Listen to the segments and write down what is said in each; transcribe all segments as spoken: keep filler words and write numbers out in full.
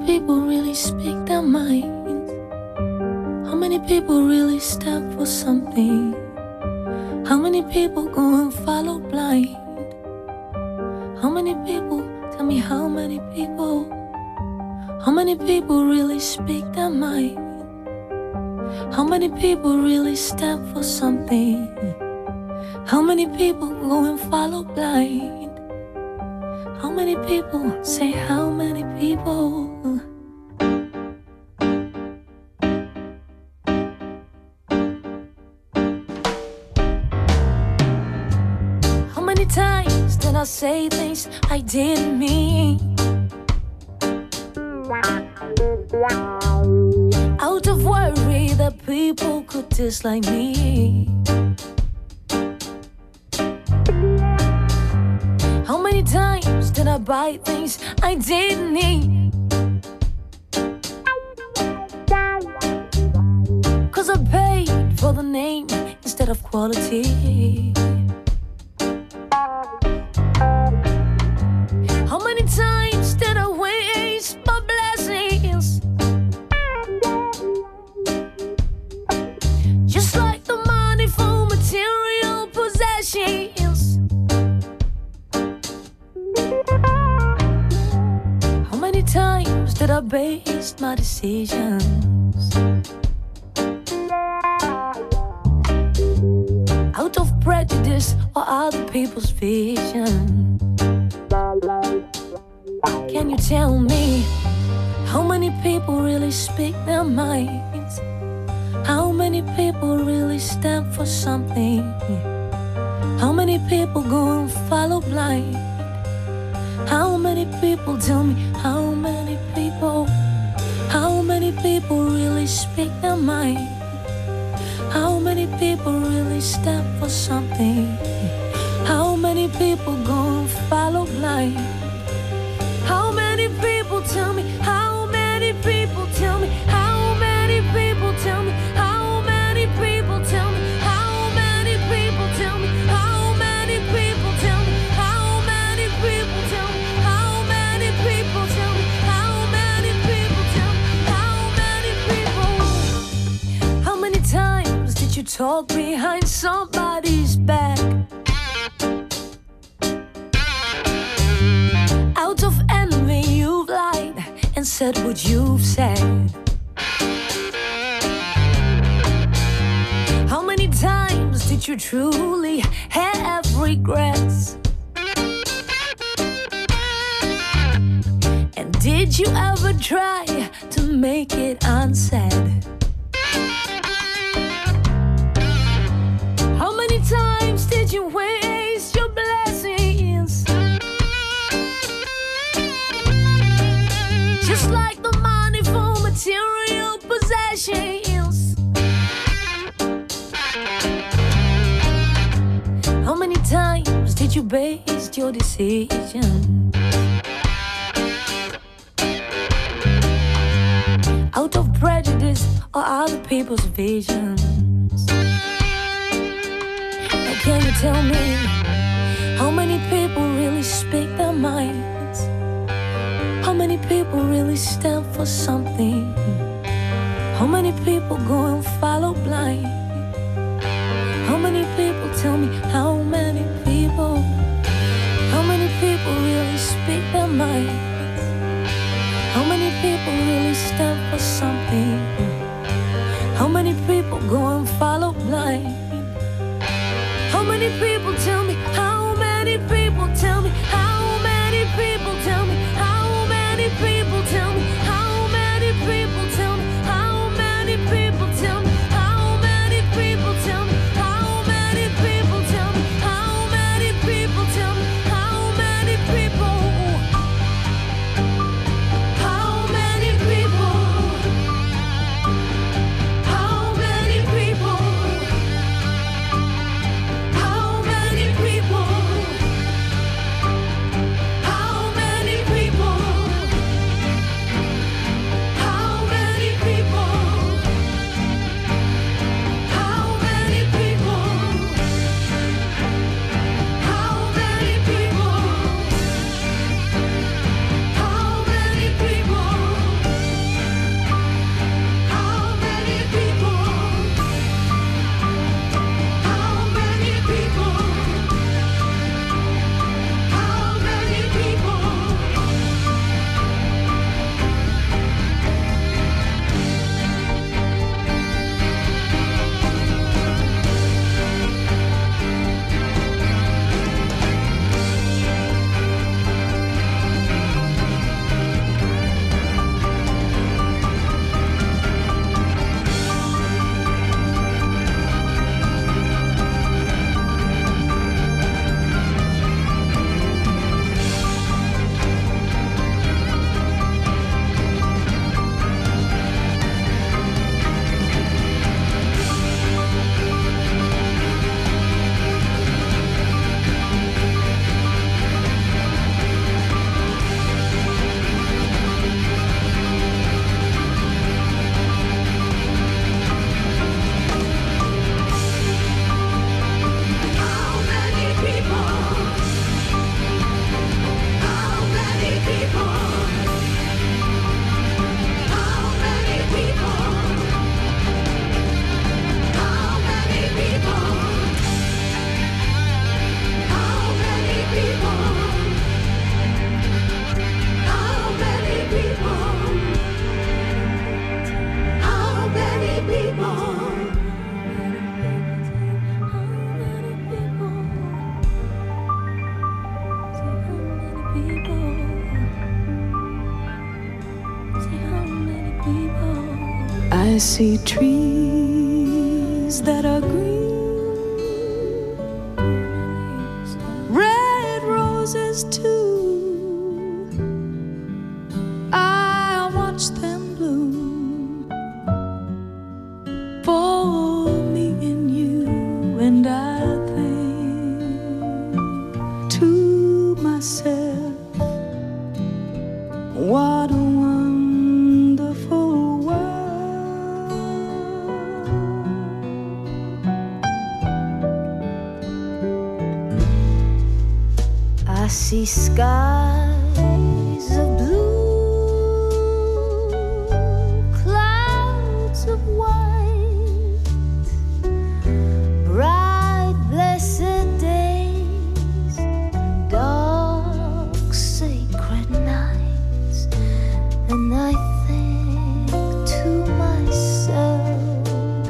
people really speak their minds? How many people really stand for something? How many people go and follow blind? How many people, tell me how many people? How many people really speak their mind? How many people really stand for something? How many people go and follow blind? How many people, say how many people? How many times did I say things I didn't mean? Out of worry that people could dislike me. How many times did I buy things I didn't need? Cause I paid for the name instead of quality. How many times did I waste my blessings? Just like the money for material possessions. How many times did I base my decisions out of prejudice or other people's vision? Can you tell me how many people really speak their minds? How many people really stand for something? How many people go and follow blind? How many people, tell me how many people? How many people really speak their mind? How many people really stand for something? How many people go and follow blind? How many people, tell me how many people, tell me how many people, tell me how many people, tell me how many people, tell me how many people, tell me how many people, tell me how many people, tell me how many people, tell me how many people. How many times did you talk behind somebody's back? Out of envy you've lied and said what you've said. How many times did you truly have regrets? And did you ever try to make it unsaid? How many times did you waste your blessings? Just like the money for material possessions. How many times did you base your decision out of prejudice or other people's visions? Now can you tell me how many people really speak their minds? How many people really stand for something? How many people go and follow blind? How many people, tell me how many people? How many people really speak their minds? How many people really stand for something? How many people go and follow blind? How many people, tell me how many people, tell me how many people, tell me how many people, tell me how many people, tell me how many people, tell me how many people, tell me how many people, tell me how many people, tell me how many people, how many people, how many people, how I see trees that are green, red roses too. I watch them bloom for me and you, and I think to myself, what a wonderful world. I see skies of blue, clouds of white, bright blessed days, dark sacred nights. And I think to myself,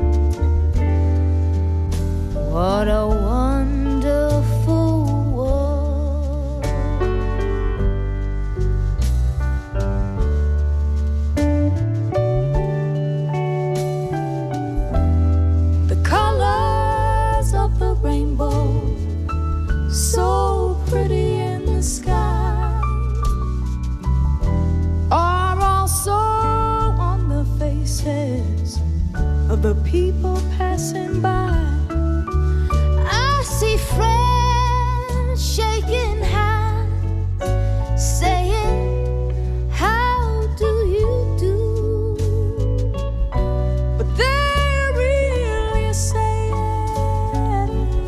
what a wonderful world. The colors of the rainbow, so pretty in the sky, are also on the faces of the people passing by. I see friends shaking hands, saying, how do you do? But they're really saying, I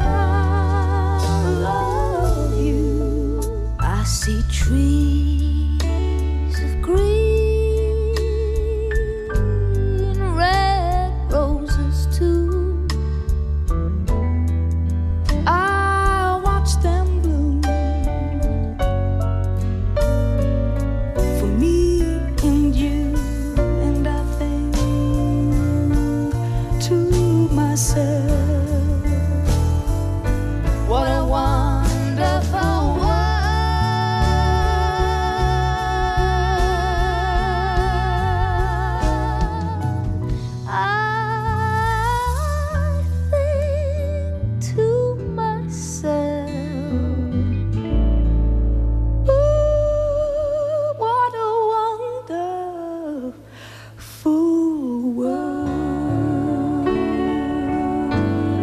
love you. I see trees of green, red roses too. I watch them bloom for me and you, and I think to myself, what a wonderful world. I think to myself, ooh, what a wonderful world.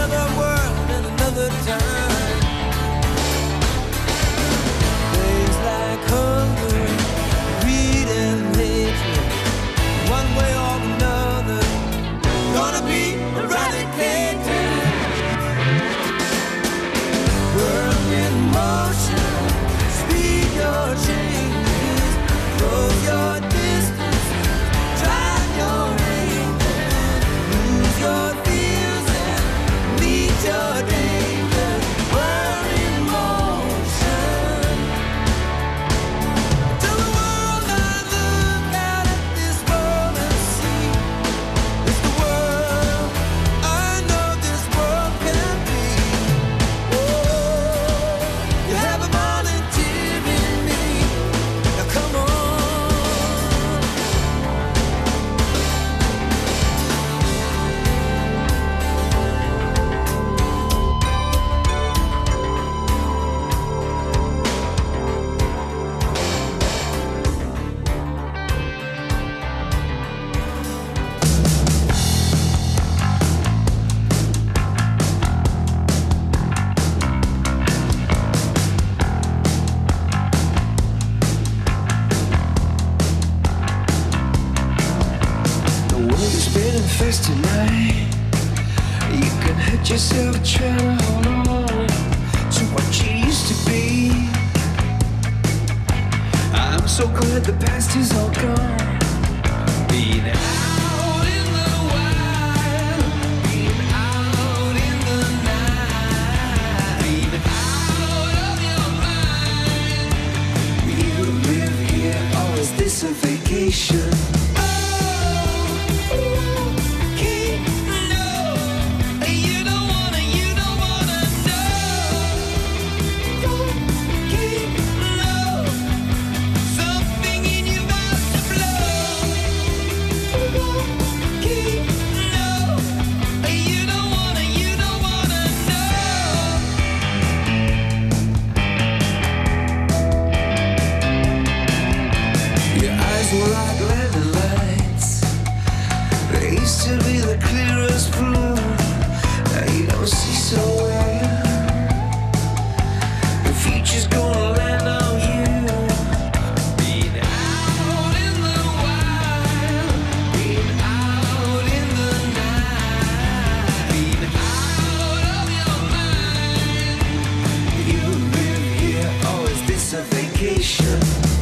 another world and another time. Things like hunger, greed and hatred, one way or another, gonna be eradicated. World in motion, speed your changes, close your distance, drive your angels, lose your fears and meet your danger. We're in motion. To the world I look out at this world and see, it's the world I know this world can be. Oh, you have a volunteer in me. Now come on. The world is spinning fast tonight. You can hurt yourself trying to hold on to what you used to be. I'm so glad the past is all gone. Being out in the wild, being out in the night, being out of your mind. You live here, or is this a vacation? Your eyes were like landing lights. They used to be the clearest blue. Now you don't see so well. The future's gonna land on you. Being out in the wild, being out in the night, being out of your mind. You live here, or is this a vacation?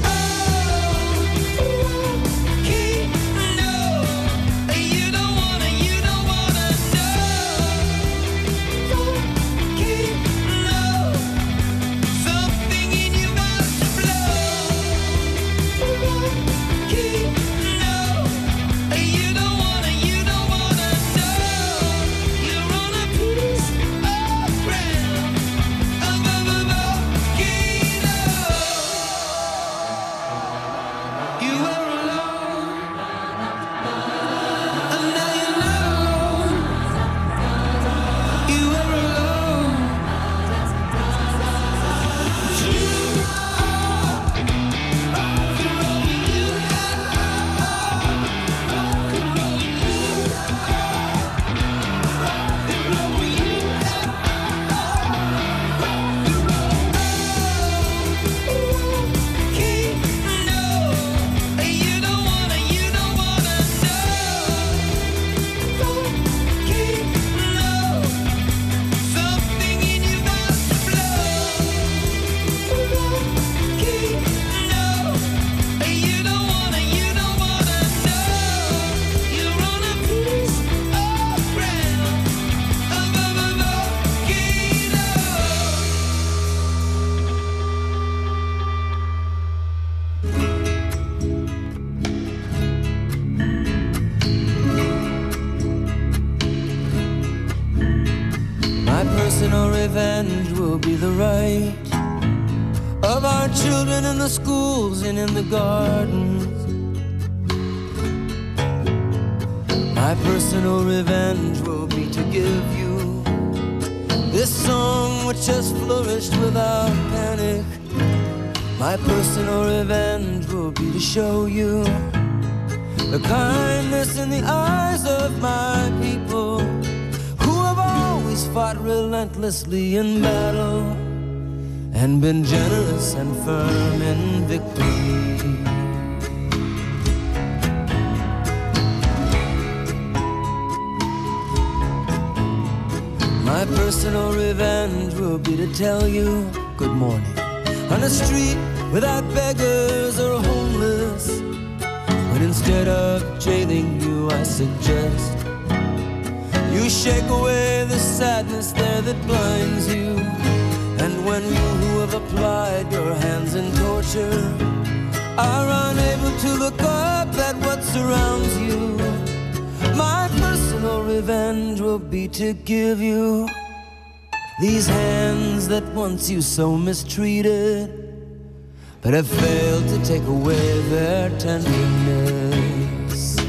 Personal revenge will be the right of our children in the schools and in the gardens. My personal revenge will be to give you this song which has flourished without panic. My personal revenge will be to show you the kindness in the eyes of my people who have always fought relentlessly in battle and been generous and firm in victory. My personal revenge will be to tell you good morning on a street without beggars or homeless, when instead of jailing you I suggest you shake away the sadness there that blinds you. And when you who have applied your hands in torture are unable to look up at what surrounds you, my personal revenge will be to give you these hands that once you so mistreated, but have failed to take away their tenderness.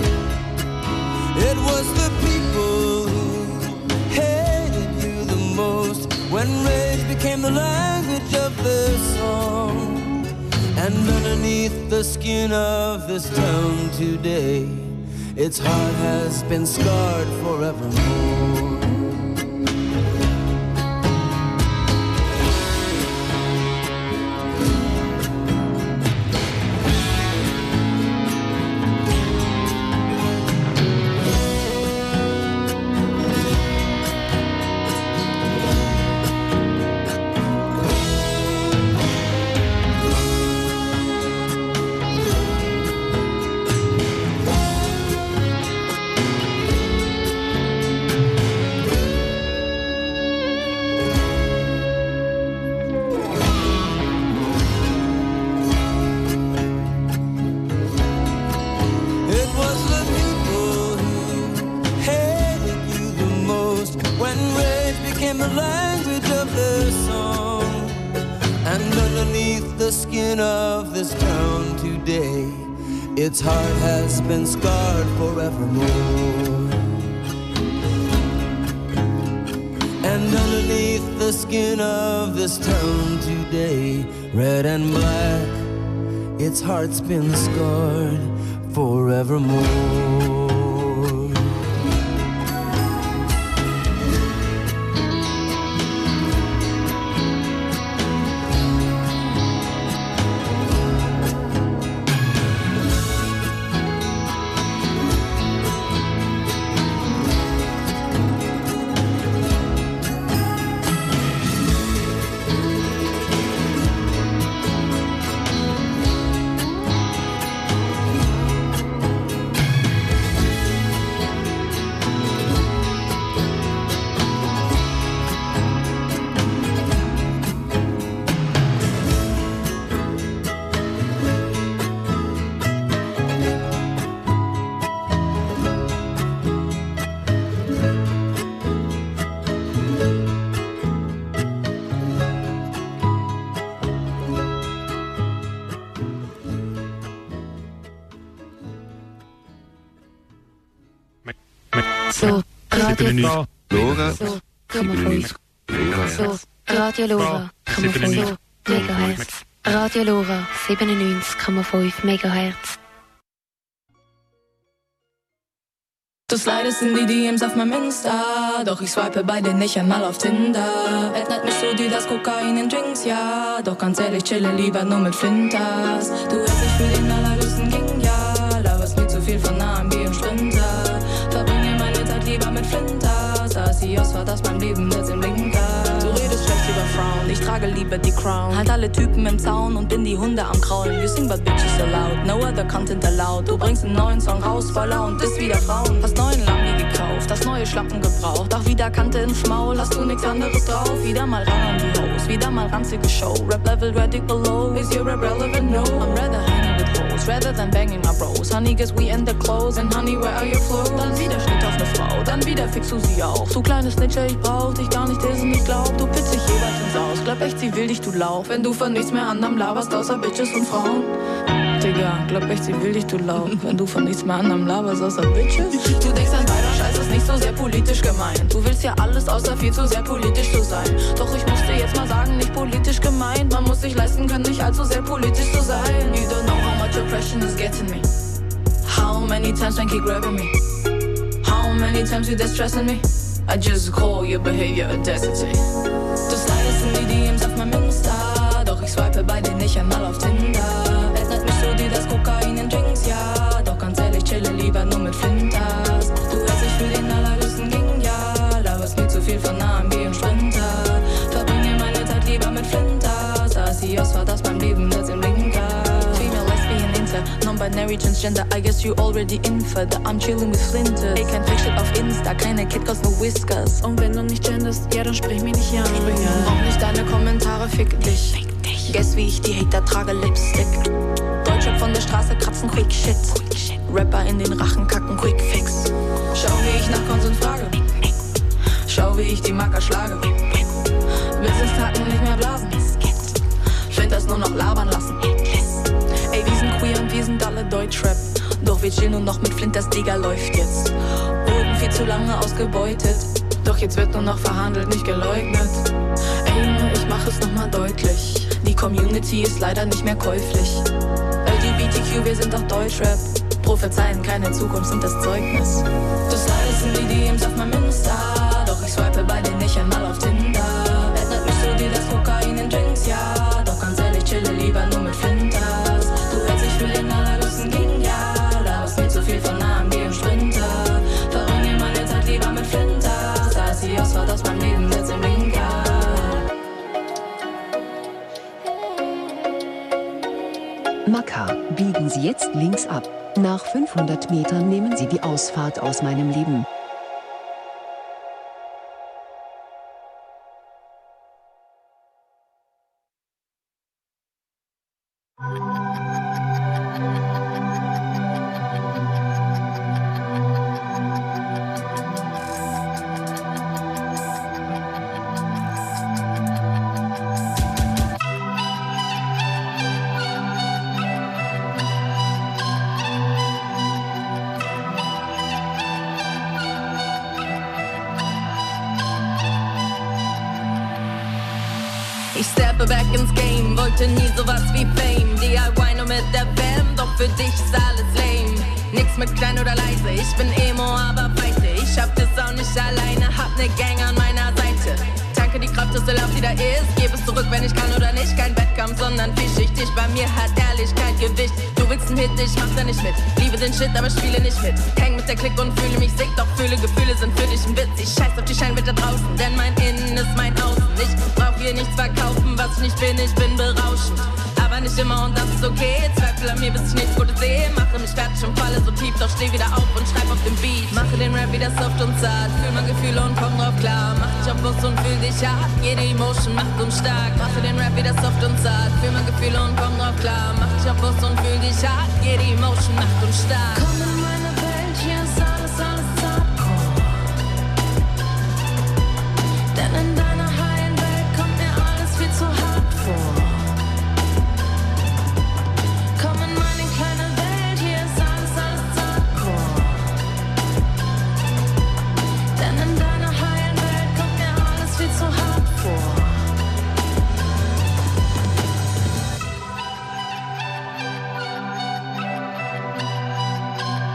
It was the people who hated you the most when rage became the language of their song. And underneath the skin of this town today, its heart has been scarred forevermore. Its heart has been scarred forevermore. And underneath the skin of this town today, red and black, its heart's been scarred forevermore. So, Radio Lora. So, komma So, Radio Lora, komma fünf Megahertz. Radio Lora, siebenundneunzig Komma fünf Megahertz. Du slidest in die D Ms auf meinem Insta, doch ich swipe bei dir nicht einmal auf Tinder. Ändert mich so dir das Kokain in Drinks, ja, doch ganz ehrlich, chille lieber nur mit Flinters. Du hältst dich für den allerhöchsten King, ja, laberst mir zu viel von A M G und Sprinter. Verbringe meine Zeit lieber mit Flinters, als sie aus war das mein Leben jetzt im Blinker. Du redest schlecht über Frauen, ich trage lieber die Crown. Halt alle Typen im Zaun und bin die Hunde am Kraulen. You sing but bitches so loud, no other content allowed. Du bringst einen neuen Song raus, Spoiler und isst wieder Frauen. Hast neuen Lambi gekauft, hast neue Schlampen gebraucht. Auch wieder Kante ins Maul, hast du nix anderes drauf. Wieder mal ran an die Hose, wieder mal ranzige Show. Rap level ready below, is your rap relevant? No, I'm rather hanging with hoes, rather than banging my bros. Honey, guess we in the clothes, and honey, where are your clothes? Dann wieder Schnitt auf ne Frau, dann wieder fixst du sie auch. Du kleine Snitcher, ich brauch dich gar nicht, diesen ich glaub. Du pitzt dich jeweils ins Aus, glaub echt, sie will dich, du Lauch. Wenn du von nichts mehr anderem laberst, außer Bitches und Frauen. Digga, glaub echt, sie will dich, du Lauch. Wenn du von nichts mehr anderem laberst, außer Bitches. Du denkst an beider Scheiß ist nicht so sehr politisch gemeint. Du willst ja alles, außer viel zu sehr politisch zu sein. Doch ich muss dir jetzt mal sagen, nicht politisch gemeint. Man muss sich leisten können, nicht allzu sehr politisch zu sein. You don't know how much oppression is getting me. How many times when keep grabbing me? How many times you distressing me? I just call your behavior audacity. Du slidest in die D Ms auf meinem Insta, doch ich swipe bei dir nicht einmal auf Tinder. Erinnert mich so dir das Kokain in Drinks, ja, doch ganz ehrlich, chille lieber nur mit Flinters. Du hältst dich für den allerhöchsten King, ja, laberst mir zu viel von A M G und Sprinter. Verbringe meine Zeit lieber mit Flinters, A C Os war das beim Leben, das im Blinker. Female, Lesbian, Inter, Non-Binary, Transgender, I guess you already infer that I'm chilling with Flinters. Ey, kein Fake-Shit auf Insta, keine Kid-Cause, no Whiskers. Und wenn du nicht genderst, ja, dann sprich mich nicht an. Auch nicht deine Kommentare, fick dich. Fick dich. Guess wie ich die Hater trage, Lipstick. Deutsche von der Straße kratzen, quick shit. Rapper in den Rachen kacken, quick fix. Schau, wie ich nach Konsum frage. Schau, wie ich die Marker schlage. Business-Taten nicht mehr blasen. Find das nur noch labern lassen. Ey, wir sind queer und wir sind alle Deutschrap. Doch wir chillen nur noch mit Flint, das Digga läuft jetzt. Wurden viel zu lange ausgebeutet. Doch jetzt wird nur noch verhandelt, nicht geleugnet. Ey Junge, ich mach es nochmal deutlich. Die Community ist leider nicht mehr käuflich. L G B T Q, wir sind auch Deutschrap. Prophezeien, keine Zukunft sind das Zeugnis. Du slidest in die D Ms auf meinem Insta, doch ich swipe bei dir nicht einmal auf Tinder. Erinnert mich so dir das Kokain in Drinks, ja, doch ganz ehrlich, chille lieber nur mit Flinters. Du hältst dich für den allerhöchsten King, ja, laberst mir zu viel von A M G und Sprinter. Verbringe meine Zeit lieber mit Flinters, A C Os war das beim Leben, jetzt im Blinker. Maka, biegen Sie jetzt links ab. Nach fünfhundert Metern nehmen Sie die Ausfahrt aus meinem Leben. Ich steppe back ins Game, wollte nie sowas wie Fame. D I Y nur mit der Fam, doch für dich ist alles lame. Nix mit klein oder leise, ich bin Emo, aber weite. Ich schaff das auch nicht alleine, hab ne Gang an meiner Seite. Tanke die Kraft, dass der Lauf wieder ist, geb es zurück, wenn ich kann oder nicht. Kein Wettkampf, sondern vielschichtig, bei mir hat Ehrlichkeit Gewicht. Du willst einen Hit, ich mach da nicht mit. Liebe den Shit, aber spiele nicht mit. Häng mit der Clique und fühle mich sick, doch fühle Gefühle sind für dich ein Witz. Ich scheiß auf die Scheinwelt da draußen, denn mein Innen ist mein Außen. Ich brauch hier nichts verkaufen, was ich nicht bin, ich bin berauschend. Aber nicht immer und das ist okay. Zweifel an mir, bis ich nichts Gutes sehe. Mache mich fertig und falle so tief, doch steh wieder auf und schreib auf dem Beat. Mache den Rap wieder soft und zart, fühl mein Gefühle und komm drauf klar. Mach dich auf Bus und fühl dich hart, jede Emotion macht uns stark. Mache den Rap wieder soft und zart, fühl mein Gefühle und komm drauf klar. Mach dich auf Bus und fühl dich hart, jede Emotion macht uns stark. Komm in meine Welt, hier ist alles, alles Hardcore. Denn in deiner heilen Welt kommt mir alles viel zu hart vor. Komm in meine kleine Welt, hier ist alles, alles Hardcore. Denn in deiner heilen Welt kommt mir alles viel zu hart vor.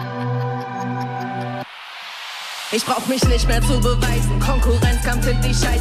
Ich brauch mich nicht mehr zu beweisen. Konkurrenzkampf sind die Scheiße.